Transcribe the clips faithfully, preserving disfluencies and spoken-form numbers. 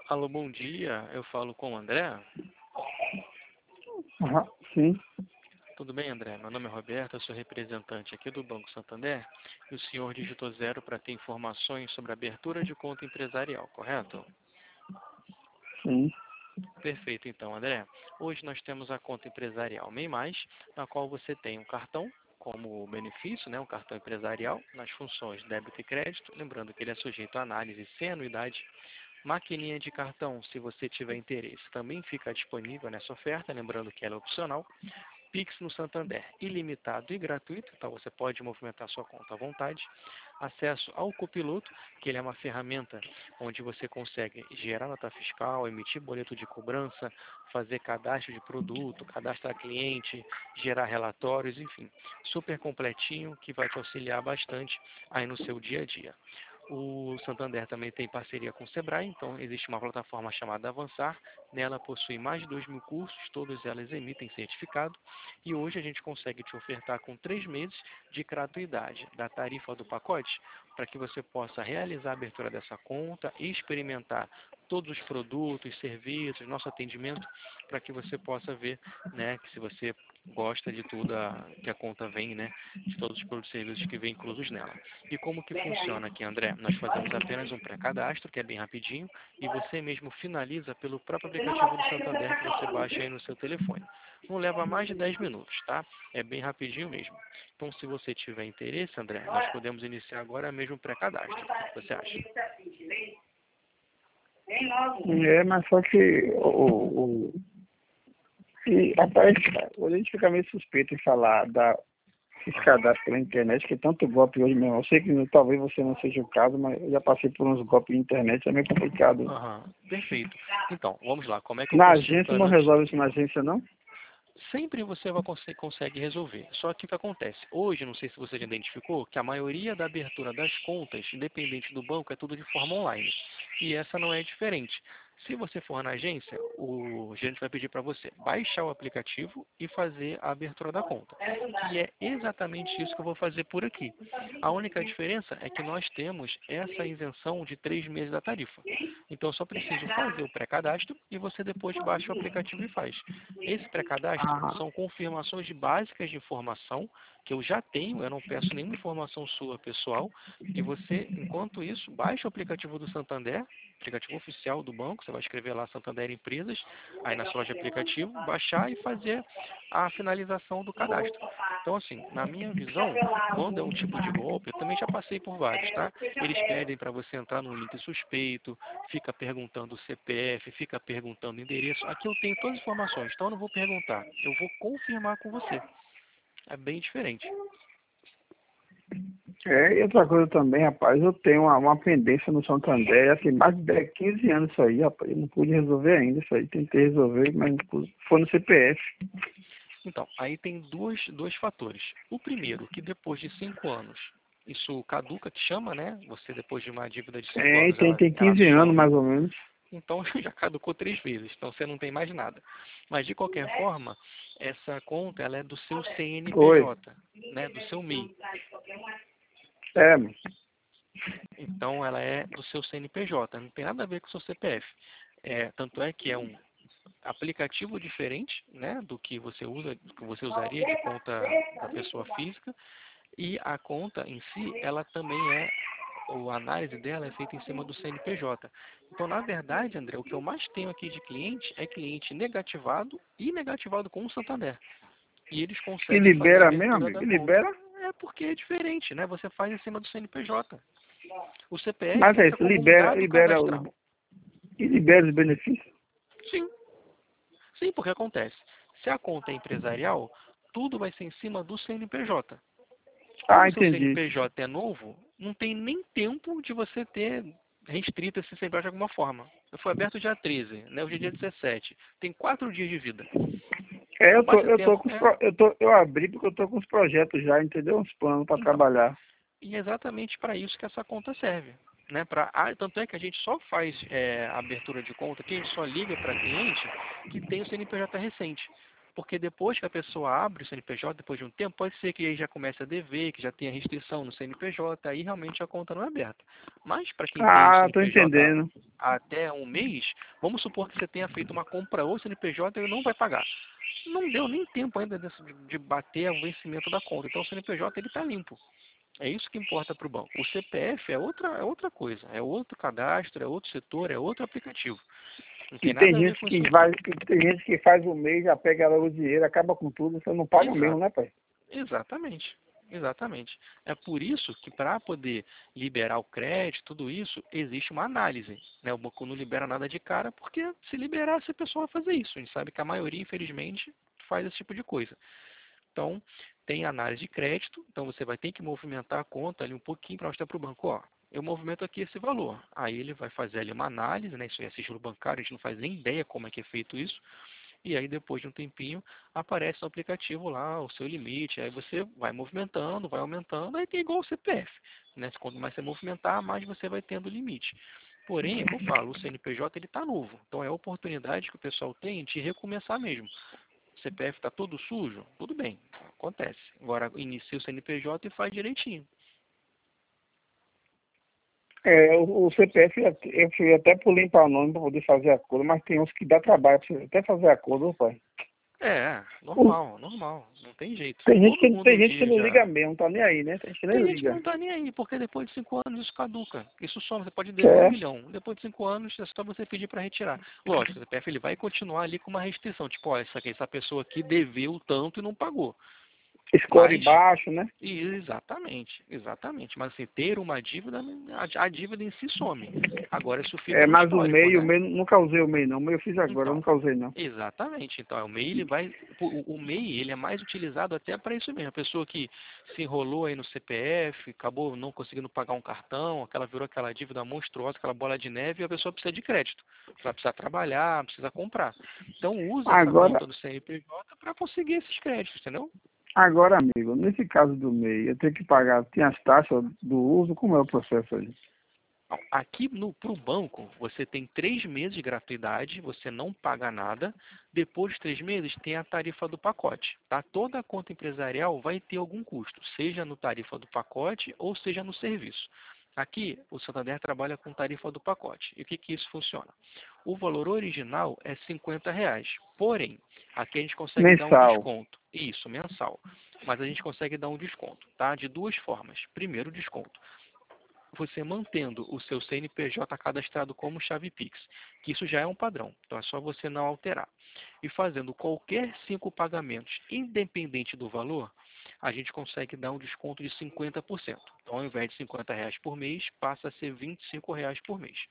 Alô, bom dia. Eu falo com o André. Aham, sim. Tudo bem, André? Meu nome é Roberto, eu sou representante aqui do Banco Santander e o senhor digitou zero para ter informações sobre a abertura de conta empresarial, correto? Sim. Perfeito, então, André. Hoje nós temos a conta empresarial MEI Mais, na qual você tem um cartão como benefício, né, um cartão empresarial, nas funções débito e crédito, lembrando que ele é sujeito à análise sem anuidade. Maquininha de cartão, se você tiver interesse, também fica disponível nessa oferta, lembrando que ela é opcional. Pix no Santander, ilimitado e gratuito, então você pode movimentar sua conta à vontade. Acesso ao Copiloto, que ele é uma ferramenta onde você consegue gerar nota fiscal, emitir boleto de cobrança, fazer cadastro de produto, cadastrar cliente, gerar relatórios, enfim, super completinho que vai te auxiliar bastante aí no seu dia a dia. O Santander também tem parceria com o Sebrae, então existe uma plataforma chamada Avançar. Nela possui mais de dois mil cursos, todas elas emitem certificado. E hoje a gente consegue te ofertar com três meses de gratuidade da tarifa do pacote, para que você possa realizar a abertura dessa conta e experimentar todos os produtos, serviços, nosso atendimento, para que você possa ver, né, que se você gosta de tudo a, que a conta vem, né, de todos os produtos e serviços que vêm inclusos nela. E como que funciona aqui, André? Nós fazemos apenas um pré-cadastro, que é bem rapidinho, e você mesmo finaliza pelo próprio aplicativo do Santander que você baixa aí no seu telefone. Não leva mais de dez minutos, tá? É bem rapidinho mesmo. Então, se você tiver interesse, André, nós podemos iniciar agora mesmo o pré-cadastro. O que você acha? É, mas só que o, o, e, rapaz, a gente fica meio suspeito em falar da esses cadastros pela internet, que é tanto golpe hoje mesmo. Eu sei que talvez você não seja o caso, mas eu já passei por uns golpes de internet, é meio complicado. Aham, perfeito. Então, vamos lá. Como é que eu Na consigo agência não garantir? resolve isso na agência, não? Sempre você vai conse- consegue resolver. Só que o que acontece? Hoje, não sei se você já identificou, que a maioria da abertura das contas, independente do banco, é tudo de forma online. E essa não é diferente. Se você for na agência, o gerente vai pedir para você baixar o aplicativo e fazer a abertura da conta. E é exatamente isso que eu vou fazer por aqui. A única diferença é que nós temos essa isenção de três meses da tarifa. Então, eu só preciso fazer o pré-cadastro e você depois baixa o aplicativo e faz. Esse pré-cadastro Ah, são confirmações de básicas de informação que eu já tenho, eu não peço nenhuma informação sua pessoal, e você, enquanto isso, baixa o aplicativo do Santander, aplicativo oficial do banco, você vai escrever lá Santander Empresas, aí na sua loja de aplicativo, baixar e fazer a finalização do cadastro. Então, assim, na minha visão, quando é um tipo de golpe, eu também já passei por vários, tá? Eles pedem para você entrar num link suspeito, fica perguntando o C P F, fica perguntando o endereço. Aqui eu tenho todas as informações, então eu não vou perguntar, eu vou confirmar com você. É bem diferente. é, e outra coisa também, rapaz, eu tenho uma, uma pendência no Santander, assim, mais de dez, quinze anos isso aí, rapaz, eu não pude resolver ainda isso aí, tentei resolver, mas não pude, foi no C P F. Então, aí tem dois, dois fatores. O primeiro, que depois de cinco anos, isso caduca, que chama, né? Você, depois de uma dívida de cinco É, anos, tem, ela, tem ela quinze anos some. mais ou menos. Então, já caducou três vezes. Então, você não tem mais nada. Mas, de qualquer forma, essa conta, ela é do seu Oi. C N P J, né? Do seu MEI. É, Então, ela é do seu C N P J. Não tem nada a ver com o seu C P F. É, tanto é que é um aplicativo diferente, né, do que você usa, do que você usaria de conta da pessoa física, e a conta em si, ela também é, a análise dela é feita em cima do C N P J. Então, na verdade, André, o que eu mais tenho aqui de cliente é cliente negativado e negativado com o Santander. E eles e conseguem fazer a libera mesmo, abertura amigo, da e conta. libera. É porque é diferente, né? Você faz em cima do C N P J. O C P F Mas é entra isso, como um libera, dado libera, cadastral. o- e libera os benefícios. Sim, sim, porque acontece. Se a conta é empresarial, tudo vai ser em cima do C N P J. Como Ah, o seu entendi. C N P J é novo, não tem nem tempo de você ter restrito esse C N P J de alguma forma. Foi aberto dia treze, né? Hoje é dia dezessete. Tem quatro dias de vida. É, Então eu tô, basta eu tô tempo. com os É, pro, eu tô, eu abri porque eu tô com os projetos já, entendeu? Uns planos para então, trabalhar. e é exatamente para isso que essa conta serve. Né, pra, ah, tanto é que a gente só faz é, abertura de conta, que a gente só liga para cliente que tem o C N P J recente. Porque depois que a pessoa abre o C N P J, depois de um tempo, pode ser que aí já comece a dever, que já tenha restrição no C N P J, aí realmente a conta não é aberta. Mas para quem tem o Ah, tô C N P J entendendo. até um mês, vamos supor que você tenha feito uma compra ou C N P J e ele não vai pagar. Não deu nem tempo ainda desse- de bater o vencimento da conta. Então o C N P J ele está limpo. É isso que importa para o banco. O C P F é outra, é outra coisa, é outro cadastro, é outro setor, é outro aplicativo. Não E tem tem nada a ver gente com isso que aqui. vai, que tem gente que faz o mês, já pega lá o dinheiro, acaba com tudo, você não paga mesmo, Exato, né, pai? exatamente, exatamente. É por isso que para poder liberar o crédito, tudo isso, existe uma análise. Né? O banco não libera nada de cara, porque se liberasse a pessoa vai fazer isso. A gente sabe que a maioria, infelizmente, faz esse tipo de coisa. Então, tem análise de crédito, então você vai ter que movimentar a conta ali um pouquinho para mostrar para o banco, ó, eu movimento aqui esse valor. Aí ele vai fazer ali uma análise, né? Isso é sigilo bancário, a gente não faz nem ideia como é que é feito isso. E aí depois de um tempinho aparece no aplicativo lá o seu limite. Aí você vai movimentando, vai aumentando, aí tem igual o C P F. Né? Quanto mais você movimentar, mais você vai tendo limite. Porém, é que eu falo, o C N P J ele está novo. Então é a oportunidade que o pessoal tem de recomeçar mesmo. O C P F está todo sujo? Tudo bem, acontece. Agora inicia o C N P J e faz direitinho. É, o, o C P F, eu fui até por limpar o nome para poder fazer a coisa, mas tem uns que dá trabalho pra você até fazer a coisa, ô, pai. É, O- normal, normal. Não tem jeito. Tem gente Todo que, mundo tem um gente que dia não liga já. mesmo, tá nem aí, né? Tem gente que nem Tem gente que não liga. está nem aí, porque depois de cinco anos isso caduca. Isso some, você pode dever um É, milhão. Depois de cinco anos é só você pedir para retirar. Lógico, o C P F ele vai continuar ali com uma restrição. Tipo, ó, essa, essa pessoa aqui deveu tanto e não pagou. score Mas, baixo, né? exatamente, exatamente. Mas assim, ter uma dívida, a, a dívida em si some. Agora isso fica É, no mas o histórico, MEI, o né? MEI, nunca usei o MEI não, o MEI eu fiz agora, eu Então, nunca usei não. exatamente. Então, o MEI ele vai, o, o MEI ele é mais utilizado até para isso mesmo. A pessoa que se enrolou aí no C P F, acabou não conseguindo pagar um cartão, aquela virou aquela dívida monstruosa, aquela bola de neve, e a pessoa precisa de crédito. Ela precisa trabalhar, precisa comprar. Então, usa essa Agora, conta do C N P J para conseguir esses créditos, entendeu? agora, amigo, nesse caso do MEI, eu tenho que pagar, tem as taxas do uso, como é o processo aí? Bom, aqui para o banco, você tem três meses de gratuidade, você não paga nada. Depois de três meses, tem a tarifa do pacote. Tá? Toda conta empresarial vai ter algum custo, seja no tarifa do pacote ou seja no serviço. Aqui, o Santander trabalha com tarifa do pacote. E o que, que isso funciona? O valor original é cinquenta reais. Porém, aqui a gente consegue dar um Mensal. desconto. Isso, mensal. Mas a gente consegue dar um desconto, tá? De duas formas. Primeiro, desconto você mantendo o seu C N P J cadastrado como chave Pix, que isso já é um padrão, então é só você não alterar. E fazendo qualquer cinco pagamentos, independente do valor, a gente consegue dar um desconto de cinquenta por cento. Então, ao invés de cinquenta reais por mês, passa a ser vinte e cinco reais por mês.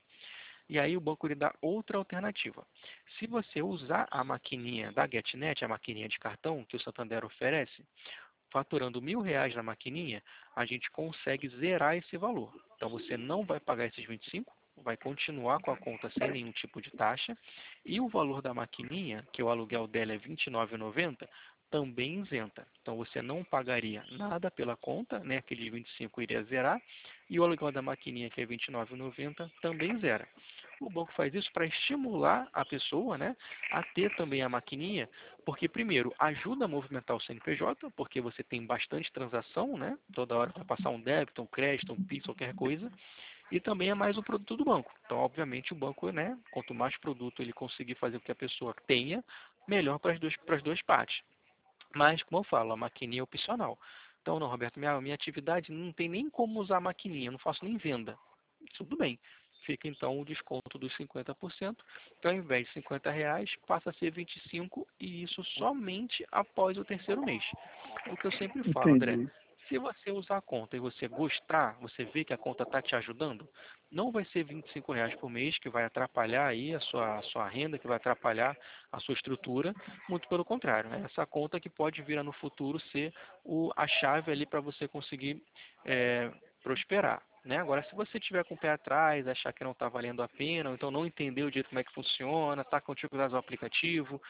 E aí o banco lhe dá outra alternativa. Se você usar a maquininha da GetNet, a maquininha de cartão que o Santander oferece, faturando mil reais na maquininha, a gente consegue zerar esse valor. Então você não vai pagar esses vinte e cinco, vai continuar com a conta sem nenhum tipo de taxa, e o valor da maquininha, que o aluguel dela é vinte e nove reais e noventa centavos, também isenta. Então você não pagaria nada pela conta, né? Aqueles vinte e cinco iria zerar, e o aluguel da maquininha, que é vinte e nove reais e noventa centavos, também zera. O banco faz isso para estimular a pessoa, né, a ter também a maquininha, porque primeiro ajuda a movimentar o C N P J, porque você tem bastante transação, né, toda hora para passar um débito, um crédito, um Pix, qualquer coisa, e também é mais um produto do banco. Então, obviamente, o banco, né, quanto mais produto ele conseguir fazer com que a pessoa tenha, melhor para as duas, para as duas partes. Mas, como eu falo, a maquininha é opcional. Então, não, Roberto, minha, minha atividade não tem nem como usar a maquininha, eu não faço nem venda. Tudo bem. Fica então o desconto dos cinquenta por cento. Então, ao invés de cinquenta reais, passa a ser vinte e cinco e isso somente após o terceiro mês. O que eu sempre falo, André, Entendi. se você usar a conta e você gostar, você vê que a conta está te ajudando, não vai ser vinte e cinco reais por mês que vai atrapalhar aí a sua, a sua renda, que vai atrapalhar a sua estrutura. Muito pelo contrário, é essa conta que pode vir no futuro ser o, a chave ali para você conseguir é, prosperar. Né? Agora, se você tiver com o pé atrás, achar que não está valendo a pena, ou então não entender o jeito como é que funciona, está com dificuldades no aplicativo,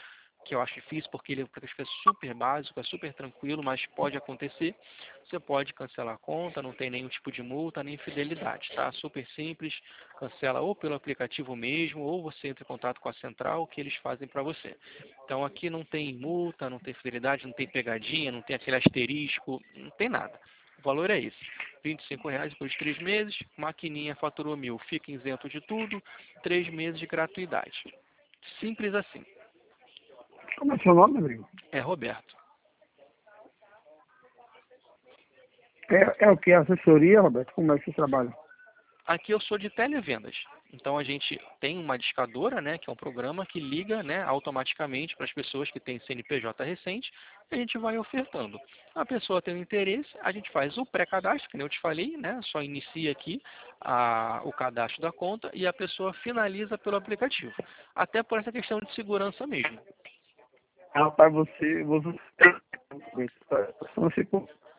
que eu acho difícil porque ele é super básico, é super tranquilo, mas pode acontecer. Você pode cancelar a conta, não tem nenhum tipo de multa, nem fidelidade, tá? Super simples, cancela ou pelo aplicativo mesmo, ou você entra em contato com a central, que eles fazem para você. Então aqui não tem multa, não tem fidelidade, não tem pegadinha, não tem aquele asterisco, não tem nada. O valor é esse, vinte e cinco reais por três meses, maquininha faturou mil, fica isento de tudo, três meses de gratuidade. Simples assim. Como é seu nome, amigo? É Roberto. É, é o que? Assessoria, Roberto? Como é que você trabalha? Aqui eu sou de televendas. Então a gente tem uma discadora, né, que é um programa que liga, né, automaticamente para as pessoas que têm C N P J recente, e a gente vai ofertando. A pessoa tem um interesse, a gente faz o pré-cadastro, que nem eu te falei, né, só inicia aqui a, o cadastro da conta e a pessoa finaliza pelo aplicativo. Até por essa questão de segurança mesmo. Rapaz, você, você, você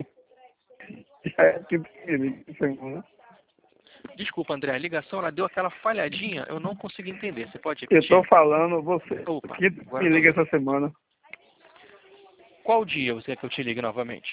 é tipo né? Desculpa, André, a ligação ela deu aquela falhadinha, eu não consegui entender. Você pode Eu repetir? tô falando, você Opa, que agora me eu tô liga ouvindo. essa semana. Qual dia você quer que eu te ligue novamente?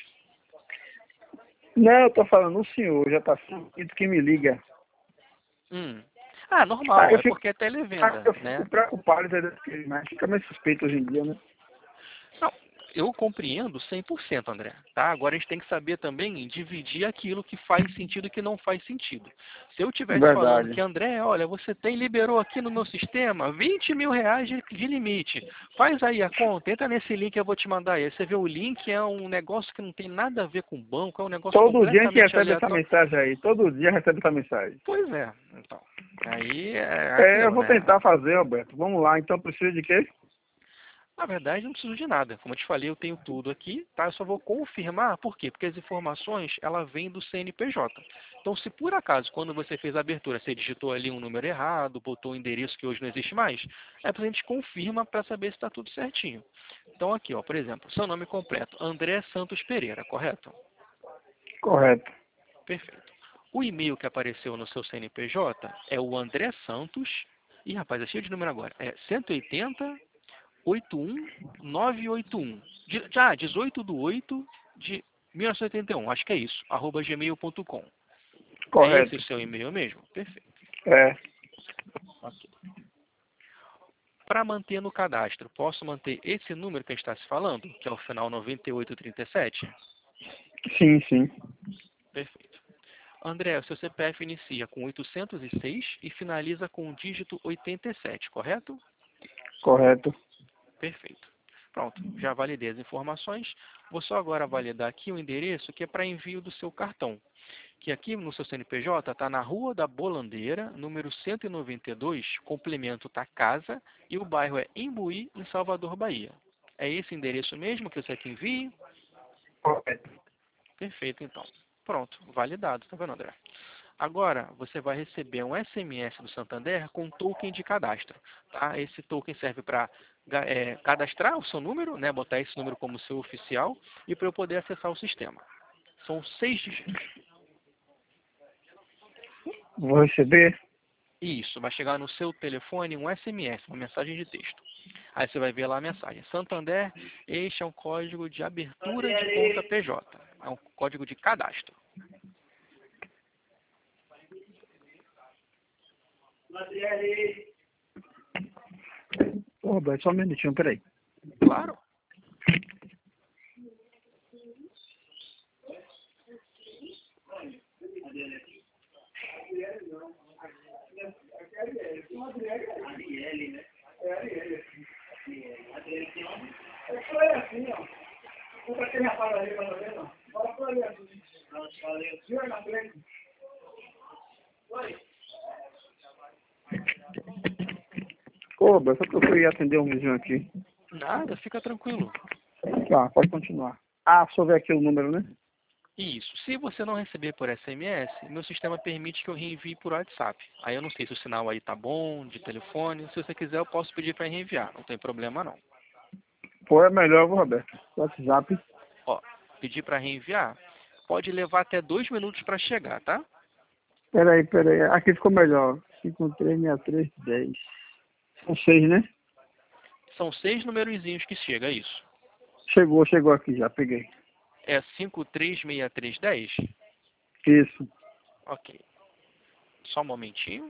Não, eu tô falando, o senhor já tá sentindo que me liga. Hum. Ah, Aí normal, eu é fico, porque é aí televenda, eu né? fico preocupado, entendeu? Mas fica meio suspeito hoje em dia, né? Não, eu compreendo cem por cento, André. Tá? Agora a gente tem que saber também dividir aquilo que faz sentido e que não faz sentido. Se eu estivesse falando Verdade. que, André, olha, você tem, liberou aqui no meu sistema vinte mil reais de, de limite. Faz aí a conta, entra nesse link que eu vou te mandar aí. Você vê o link, é um negócio que não tem nada a ver com banco, é um negócio Todo dia a gente completamente recebe essa aleatório. mensagem aí. Todo dia recebe essa mensagem. Pois é, então. Aí é É, eu aquilo, vou né? tentar fazer, Roberto. Vamos lá. Então precisa de quê? Na verdade, não preciso de nada. Como eu te falei, eu tenho tudo aqui, tá? Eu só vou confirmar. Por quê? Porque as informações, ela vêm do C N P J. Então, se por acaso, quando você fez a abertura, você digitou ali um número errado, botou um endereço que hoje não existe mais, é para a gente confirma para saber se está tudo certinho. Então, aqui, ó, por exemplo, seu nome completo, André Santos Pereira, correto? Correto. Perfeito. O e-mail que apareceu no seu C N P J é o André Santos. Ih, rapaz, é cheio de número agora. É cento e oitenta oito um nove oito um. De, ah, dezoito de oito de mil novecentos e oitenta e um. Acho que é isso. Arroba gmail ponto com. É esse o Correto. seu e-mail mesmo? Perfeito. É. Ok. Para manter no cadastro, posso manter esse número que a gente está se falando, que é o final noventa e oito trinta e sete? Sim, sim. Perfeito. André, o seu C P F inicia com oitocentos e seis e finaliza com o dígito oitenta e sete, correto? Correto. Perfeito. Pronto, já validei as informações. Vou só agora validar aqui o endereço que é para envio do seu cartão. Que aqui no seu C N P J está na Rua da Bolandeira, número cento e noventa e dois, complemento está casa, e o bairro é Imbuí, em Salvador, Bahia. É esse endereço mesmo que você quer que envie? Correto. Perfeito, então. Pronto, validado, tá vendo, André? Agora, você vai receber um S M S do Santander com token de cadastro. Tá? Esse token serve para é, cadastrar o seu número, né, botar esse número como seu oficial, e para eu poder acessar o sistema. São seis dígitos. Vou receber? Isso, vai chegar no seu telefone um S M S, uma mensagem de texto. Aí você vai ver lá a mensagem. Santander, este é um código de abertura de conta P J. É um código de cadastro. Ô, Roberto, só um minutinho, peraí. Claro. Ô, Roberto, só que eu queria atender um vizinho aqui. Nada, fica tranquilo. Tá, pode continuar. Ah, só ver aqui o número, né? Isso. Se você não receber por S M S, meu sistema permite que eu reenvie por WhatsApp. Aí eu não sei se o sinal aí tá bom, de telefone. Se você quiser, eu posso pedir para reenviar. Não tem problema, não. Pô, é melhor, viu, Roberto? WhatsApp. Ó, pedir para reenviar pode levar até dois minutos para chegar, tá? Peraí, peraí. Aqui ficou melhor. cinco três seis três dez. São seis, né? São seis numerozinhos que chega, é isso? Chegou, chegou aqui já, peguei. É cinco três seis três um zero? Isso. Ok. Só um momentinho.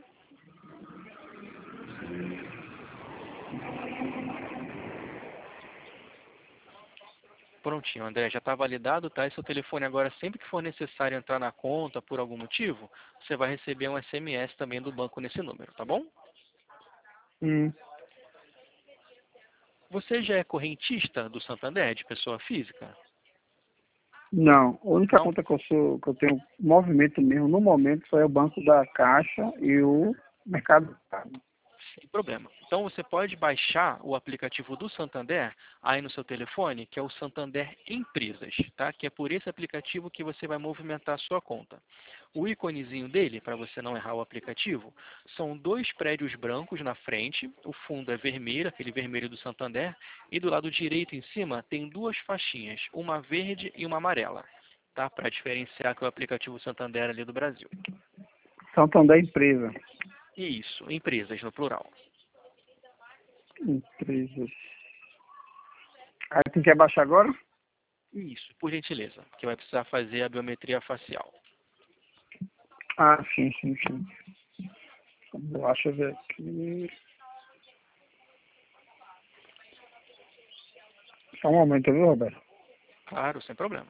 Prontinho, André, já está validado, tá? E seu telefone agora, sempre que for necessário entrar na conta por algum motivo, você vai receber um S M S também do banco nesse número, tá bom? Hum. Você já é correntista do Santander, de pessoa física? Não, a única Não? conta que eu sou, que eu tenho movimento mesmo no momento só é o Banco da Caixa e o Mercado Pago. Sem problema. Então você pode baixar o aplicativo do Santander aí no seu telefone, que é o Santander Empresas, tá? Que é por esse aplicativo que você vai movimentar a sua conta. O íconezinho dele, para você não errar o aplicativo, são dois prédios brancos na frente, o fundo é vermelho, aquele vermelho do Santander, e do lado direito em cima tem duas faixinhas, uma verde e uma amarela, tá? Para diferenciar que é o aplicativo Santander ali do Brasil. Santander Empresa. Isso, empresas no plural. Empresas. Aí quem quer baixar agora? Isso, por gentileza, que vai precisar fazer a biometria facial. Ah, sim, sim, sim. Deixa eu ver aqui. Só um momento, viu, Roberto? Claro, sem problema.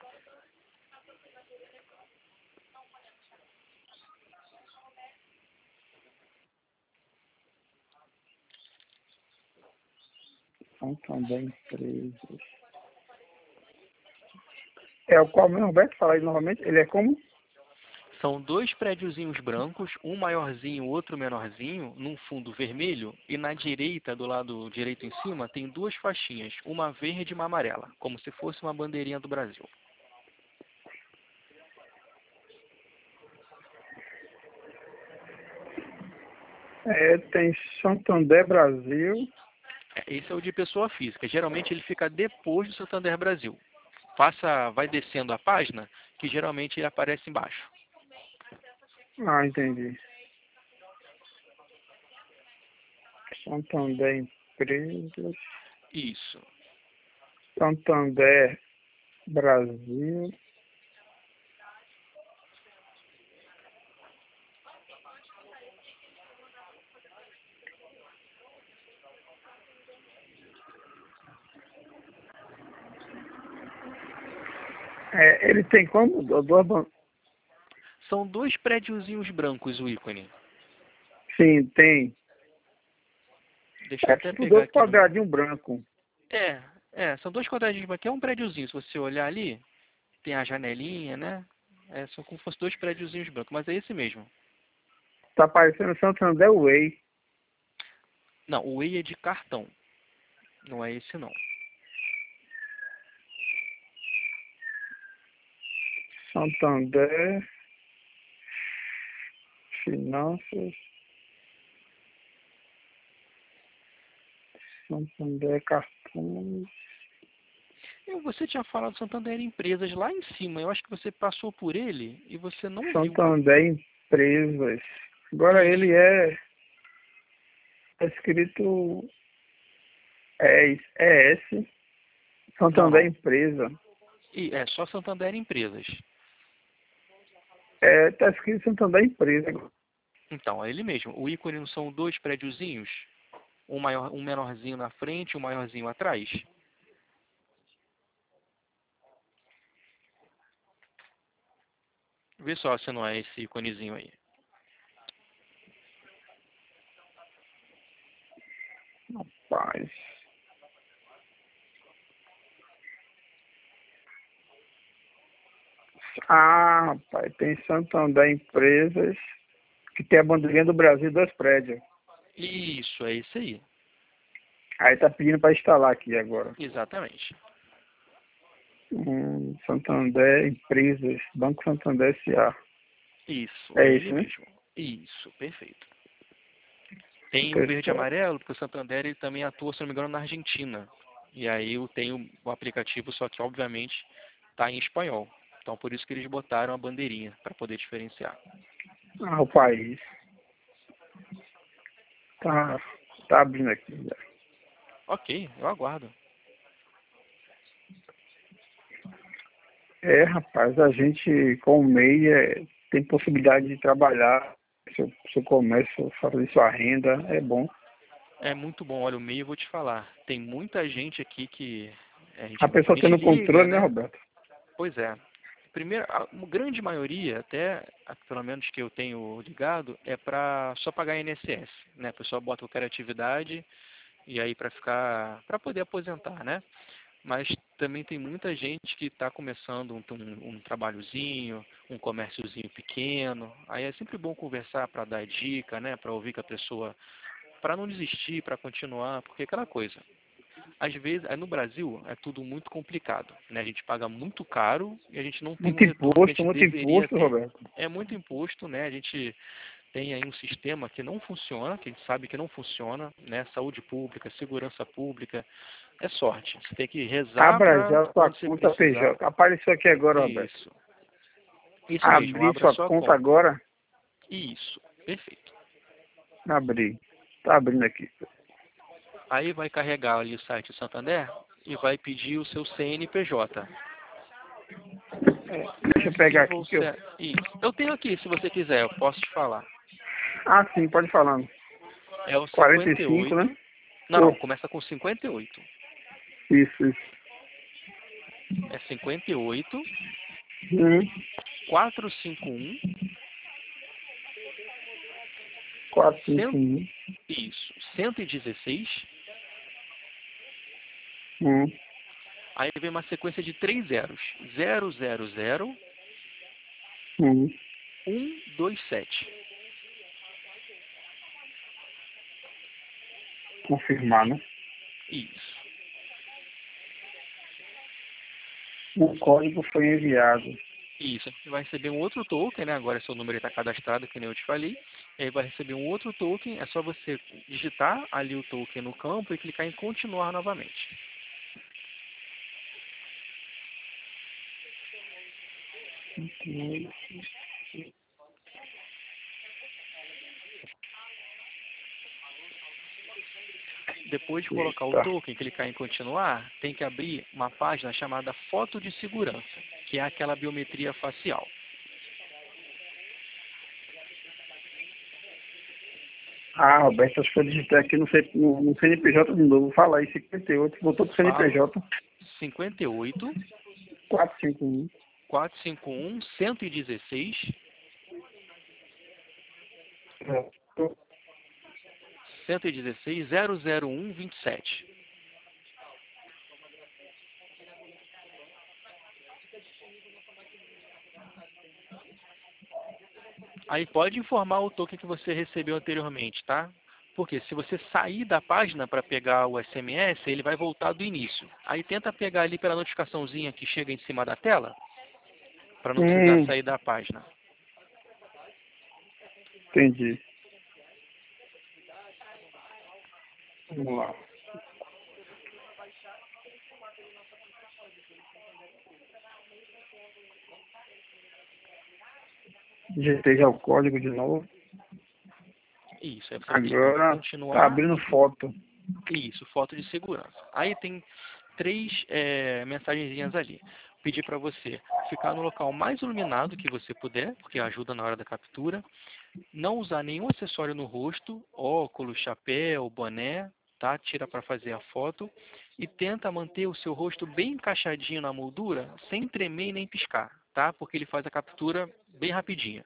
Santander Empresas. É o qual mesmo, Roberto? Fala aí novamente. Ele é como? São dois prédiozinhos brancos, um maiorzinho, outro menorzinho, num fundo vermelho, e na direita, do lado direito em cima, tem duas faixinhas, uma verde e uma amarela, como se fosse uma bandeirinha do Brasil. É, tem Santander Brasil. É, esse é o de pessoa física. Geralmente ele fica depois do Santander Brasil. Passa, vai descendo a página, que geralmente ele aparece embaixo. Ah, entendi. Santander Empresas. Isso. Santander Brasil. É, ele tem como? Duas ban- São dois prédiozinhos brancos o ícone. Sim, tem. Deixa eu É até tipo pegar dois aqui no meu. quadradinhos brancos. É, é, são dois quadradinhos, aqui é um prédiozinho. Se você olhar ali, tem a janelinha, né? É, são como se fossem dois prédiozinhos brancos, mas é esse mesmo. Tá parecendo Santander Way. Não, o Way é de cartão. Não é esse não. Santander Finanças. Santander Cartões. Eu, você tinha falado Santander Empresas lá em cima. Eu acho que você passou por ele e você não viu. Santander Empresas. Agora ele Isso. é, é escrito é, é S. Não, Santander não. Empresa. E é só Santander Empresas. É, tá escrito Santander Empresa. Então, é ele mesmo. O ícone não são dois prédiozinhos? Um, maior, um menorzinho na frente e um maiorzinho atrás? Vê só se não é esse íconezinho aí. Rapaz. Ah, rapaz, tem Santander Empresas, que tem a bandeirinha do Brasil, dois prédios. Isso, é esse aí. Aí tá pedindo para instalar aqui agora. Exatamente. Hum, Santander Empresas, Banco Santander S A. Isso, É é ele isso, né? mesmo. Isso, perfeito. Tem o verde e Pessoal. amarelo, porque o Santander ele também atua, se não me engano, na Argentina. E aí eu tenho o aplicativo, só que obviamente está em espanhol. Então por isso que eles botaram a bandeirinha, para poder diferenciar. Ah, o país. Tá, tá abrindo aqui já. Ok, eu aguardo. É, rapaz, a gente com o M E I é, tem possibilidade de trabalhar seu, seu comércio, fazer sua renda, é bom. É muito bom. Olha, o meio eu vou te falar. Tem muita gente aqui que a A gente, a pessoa gente tendo liga, controle, né, né? Roberto? Pois é. Primeiro, a uma grande maioria, até a- pelo menos que eu tenho ligado, é para só pagar I N S S, né? A pessoa bota qualquer atividade e aí para ficar, para poder aposentar, né? Mas também tem muita gente que está começando um, um, um trabalhozinho, um comérciozinho pequeno. Aí é sempre bom conversar para dar dica, né? Para ouvir que a pessoa, para não desistir, para continuar, porque é aquela coisa. Às vezes, aí no Brasil é tudo muito complicado, né? A gente paga muito caro e a gente não tem o Muito retorno que a imposto, gente muito deveria imposto, ter. Roberto. É muito imposto, né? A gente tem aí um sistema que não funciona, que a gente sabe que não funciona, né? Saúde pública, segurança pública, é sorte. Você tem que rezar Abra para já sua quando você conta precisar. P J. Apareceu aqui agora, Roberto. Isso. Isso mesmo, Abri abra sua sua conta conta. agora. Isso, perfeito. Abri. Tá abrindo aqui. Aí vai carregar ali o site Santander e vai pedir o seu C N P J. É, deixa eu Se pegar aqui que eu. você... Isso. Eu tenho aqui, se você quiser, eu posso te falar. Ah, sim, pode falar. É o quarenta cinquenta e e cinco, né? oito. Não, Pô, não, começa com cinquenta e oito. isso, isso. É cinquenta e oito, Hum, quatrocentos e cinquenta e um, quatro, cinco, cem, um. isso, cento e dezesseis. Hum, Aí vem uma sequência de três zeros. zero zero zero hum. um dois sete. Confirmar, né? Isso. O código foi enviado. Isso. Você vai receber um outro token, né? Agora seu número está cadastrado, que nem eu te falei. E aí vai receber um outro token. É só você digitar ali o token no campo e clicar em continuar novamente. Depois de colocar o Eita. token, clicar em continuar, tem que abrir uma página chamada foto de segurança, que é aquela biometria facial. Ah, Roberto, acho que eu digitei aqui no, C- no, no C N P J de novo. Fala aí, cinquenta e oito. Voltou pro Falo C N P J. cinquenta e oito, quatrocentos e cinquenta e um. quatrocentos e cinquenta e um, cento e dezesseis, cento e dezesseis, zero zero um, vinte e sete. Aí pode informar o token que você recebeu anteriormente, tá? Porque se você sair da página para pegar o S M S, ele vai voltar do início. Aí tenta pegar ali pela notificaçãozinha que chega em cima da tela, para não precisar Hum, sair da página. entendi. Vamos lá. Digitei já o código de novo. Isso, aí você clica em Agora tá continuar abrindo e foto. isso, foto de segurança. Aí tem três é, mensagenzinhas ali. Pedir para você ficar no local mais iluminado que você puder, porque ajuda na hora da captura. Não usar nenhum acessório no rosto, óculos, chapéu, boné, tá? Tira para fazer a foto e tenta manter o seu rosto bem encaixadinho na moldura, sem tremer e nem piscar, tá? Porque ele faz a captura bem rapidinha.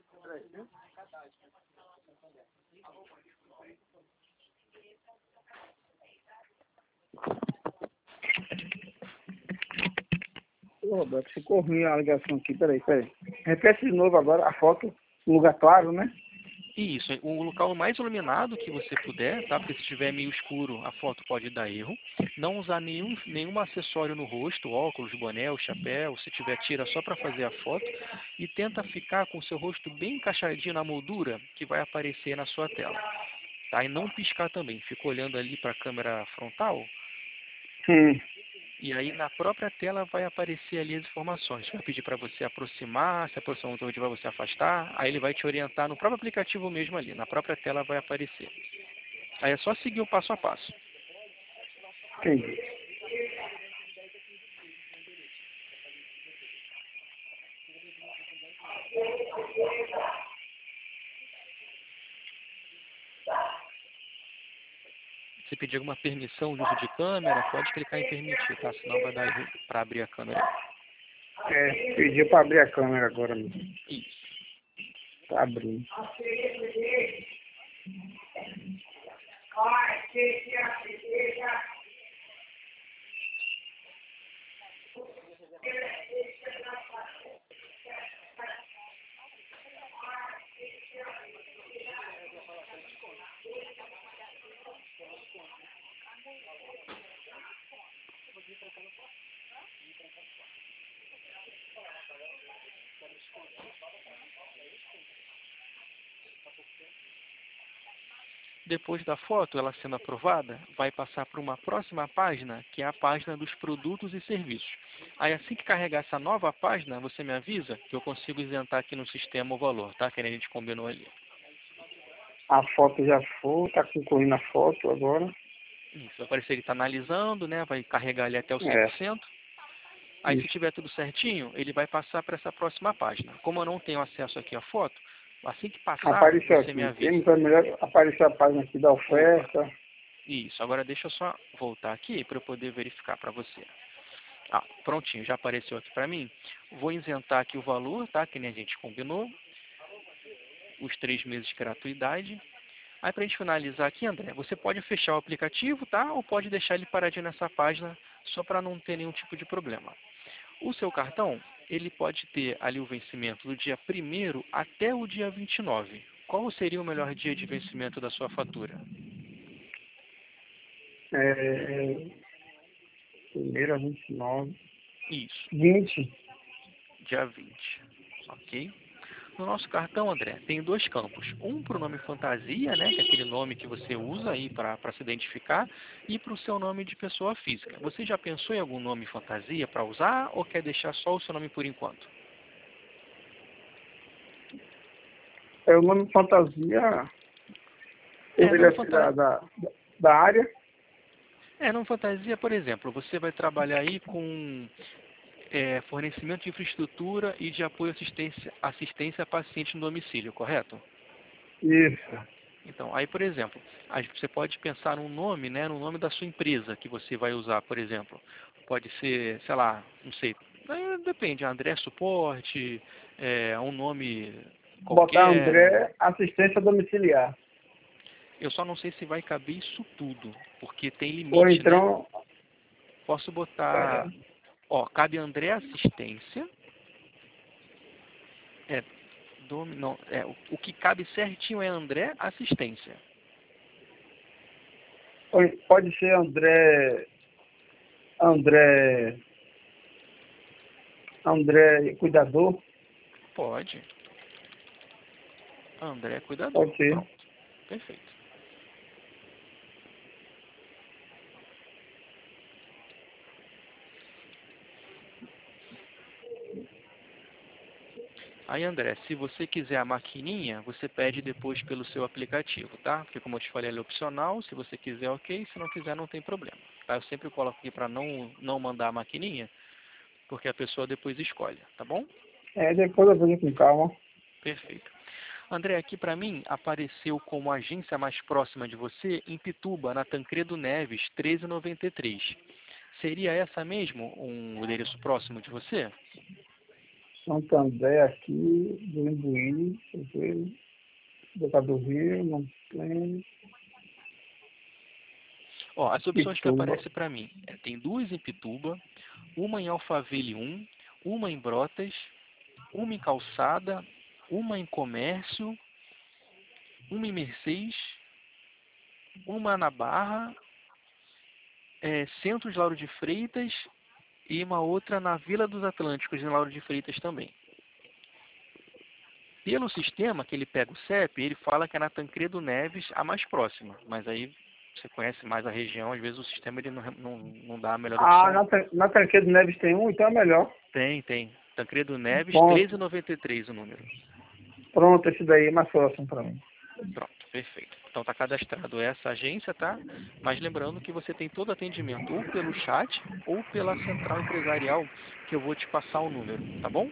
Ô, Roberto, ficou ruim a ligação aqui. Peraí, peraí. Repete de novo agora a foto. Um lugar claro, né? Isso, o local mais iluminado que você puder, tá? Porque se estiver meio escuro, a foto pode dar erro. Não usar nenhum, nenhum acessório no rosto, óculos, boné, ou chapéu. Se tiver, tira só para fazer a foto. E tenta ficar com o seu rosto bem encaixadinho na moldura que vai aparecer na sua tela. Tá? E não piscar também. Fica olhando ali para a câmera frontal. Hum. E aí na própria tela vai aparecer ali as informações. Vai pedir para você aproximar, se aproximar muito vai você afastar. Aí ele vai te orientar no próprio aplicativo mesmo ali. Na própria tela vai aparecer. Aí é só seguir o passo a passo. Entendi. Se pedir alguma permissão de uso de câmera, pode clicar em permitir, tá? Senão vai dar erro para abrir a câmera. É, pediu para abrir a câmera agora mesmo. Isso. Tá abrindo. Depois da foto, ela sendo aprovada, vai passar para uma próxima página, que é a página dos produtos e serviços. Aí assim que carregar essa nova página, você me avisa que eu consigo isentar aqui no sistema o valor, tá? Que a gente combinou ali. A foto já foi, tá concluindo a foto agora. Isso, vai aparecer que está analisando, né? Vai carregar ali até o cem É. por cento. Aí Isso. se tiver tudo certinho, ele vai passar para essa próxima página. Como eu não tenho acesso aqui à foto, assim que passar, Apareceu você aqui. me avisa. Temos a melhor, apareceu a página aqui da oferta. Isso, agora deixa eu só voltar aqui para eu poder verificar para você. Ah, prontinho, já apareceu aqui para mim. Vou isentar aqui o valor, tá? Que nem a gente combinou. Os três meses de gratuidade. Aí para a gente finalizar aqui, André, você pode fechar o aplicativo, tá? Ou pode deixar ele paradinho nessa página, só para não ter nenhum tipo de problema. O seu cartão, ele pode ter ali o vencimento do dia primeiro até o dia vinte e nove. Qual seria o melhor dia de vencimento da sua fatura? É, primeiro a vinte e nove. Isso, vinte. dia vinte. Ok? No nosso cartão, André, tem dois campos. Um para o nome fantasia, né, que é aquele nome que você usa aí para se identificar, e para o seu nome de pessoa física. Você já pensou em algum nome fantasia para usar ou quer deixar só o seu nome por enquanto? É o nome fantasia. É, Ele nome é da, fantasia. da, da área. É, nome fantasia, por exemplo, você vai trabalhar aí com é, fornecimento de infraestrutura e de apoio à assistência, assistência a paciente no domicílio, correto? Isso. Então, aí, por exemplo, você pode pensar num nome, né, no nome da sua empresa que você vai usar, por exemplo. Pode ser, sei lá, não sei, é, depende, André Suporte, é, um nome Botar qualquer. André, assistência domiciliar. Eu só não sei se vai caber isso tudo, porque tem Ou limite, né? então, Posso é, botar, ó, cabe André Assistência, é, dom, não, é, o, o que cabe certinho é André Assistência. pode ser André, André, André cuidador. Pode. André Cuidador. Pode ser. Pronto. Perfeito. Aí, André, se você quiser a maquininha, você pede depois pelo seu aplicativo, tá? Porque, como eu te falei, ele é opcional. Se você quiser, ok. Se não quiser, não tem problema. Tá? Eu sempre coloco aqui para não, não mandar a maquininha, porque a pessoa depois escolhe, tá bom? É, depois eu vejo com calma. Perfeito. André, aqui para mim apareceu como agência mais próxima de você em Pituba, na Tancredo Neves, treze noventa e três. Seria essa mesmo um endereço próximo de você? Santo André aqui, do Imbuí, deixa eu ver, Boca do Rio, não tem, Ó, as opções que Pituba. aparecem para mim, é, tem duas em Pituba, uma em Alphaville um, uma em Brotas, uma em Calçada, uma em Comércio, uma em Mercês, uma na Barra, é, Centro de Lauro de Freitas e uma outra na Vila dos Atlânticos, em Lauro de Freitas também. Pelo sistema que ele pega o C E P, ele fala que é na Tancredo Neves a mais próxima, mas aí você conhece mais a região, às vezes o sistema ele não, não, não dá a melhor Ah, opção na, não. Tan- na Tancredo Neves tem um, então é melhor. Tem, tem. Tancredo Neves, Pronto, treze noventa e três o número. pronto, esse daí é mais próximo para mim. Pronto. Perfeito. Então está cadastrado essa agência, tá? Mas lembrando que você tem todo atendimento ou pelo chat ou pela central empresarial, que eu vou te passar o número, tá bom?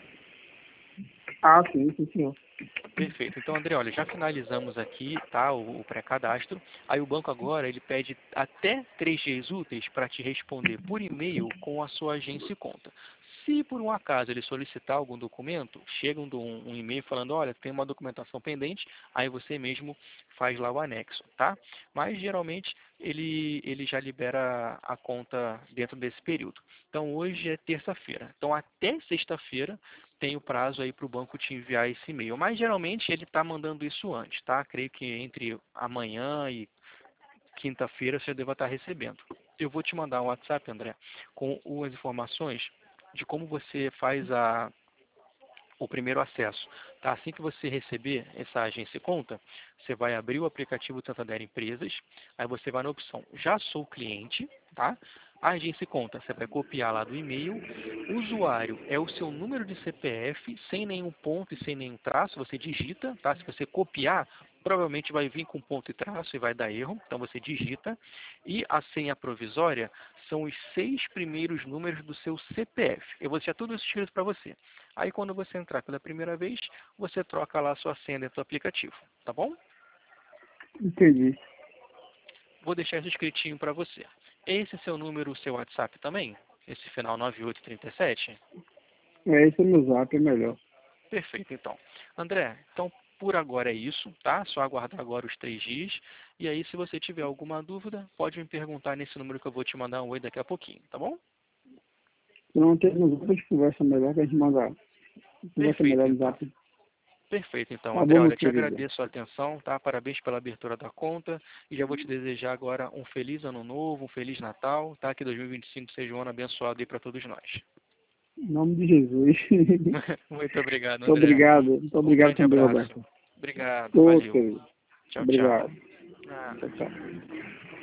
Ah, sim, sim, senhor. Perfeito. Então, André, olha, já finalizamos aqui, tá, o, o pré-cadastro. Aí o banco agora, ele pede até três dias úteis para te responder por e-mail com a sua agência e conta. Se por um acaso ele solicitar algum documento, chega um, um, um e-mail falando, olha, tem uma documentação pendente, aí você mesmo faz lá o anexo, tá? Mas geralmente ele, ele já libera a conta dentro desse período. Então hoje é terça-feira. Então até sexta-feira tem o prazo aí para o banco te enviar esse e-mail. Mas geralmente ele está mandando isso antes, tá? Creio que entre amanhã e quinta-feira você deva estar recebendo. Eu vou te mandar um WhatsApp, André, com as informações de como você faz a, o primeiro acesso. Tá? Assim que você receber essa agência e conta, você vai abrir o aplicativo Santander Empresas, aí você vai na opção Já sou cliente, tá? A agência e conta, você vai copiar lá do e-mail. O usuário é o seu número de C P F, sem nenhum ponto e sem nenhum traço, você digita, tá? Se você copiar, provavelmente vai vir com ponto e traço e vai dar erro, então você digita. E a senha provisória são os seis primeiros números do seu C P F. Eu vou deixar tudo isso escrito para você. Aí quando você entrar pela primeira vez, você troca lá a sua senha dentro do aplicativo, tá bom? Entendi. Vou deixar isso escritinho para você. Esse é seu número, o seu WhatsApp também? Esse final nove oito três sete? É, esse é meu zap, é melhor. Perfeito, então. André, então por agora é isso, tá? Só aguardar agora os três dias. E aí, se você tiver alguma dúvida, pode me perguntar nesse número que eu vou te mandar um oi daqui a pouquinho, tá bom? Se não tem no zap, a gente conversa melhor, que a gente manda. Conversa Perfeito, melhor no então. zap. Perfeito, então, Tá André. bom, Olha, meu eu te querido. agradeço a atenção, tá? Parabéns pela abertura da conta e já vou te desejar agora um feliz ano novo, um feliz Natal, tá? Que dois mil e vinte e cinco seja um ano abençoado aí para todos nós. Em nome de Jesus. Muito obrigado, Muito André. obrigado. Muito Um obrigado grande também, abraço. Roberto. Obrigado, Ô, valeu. querido. Tchau, tchau. Obrigado. Nada. Tchau, tchau.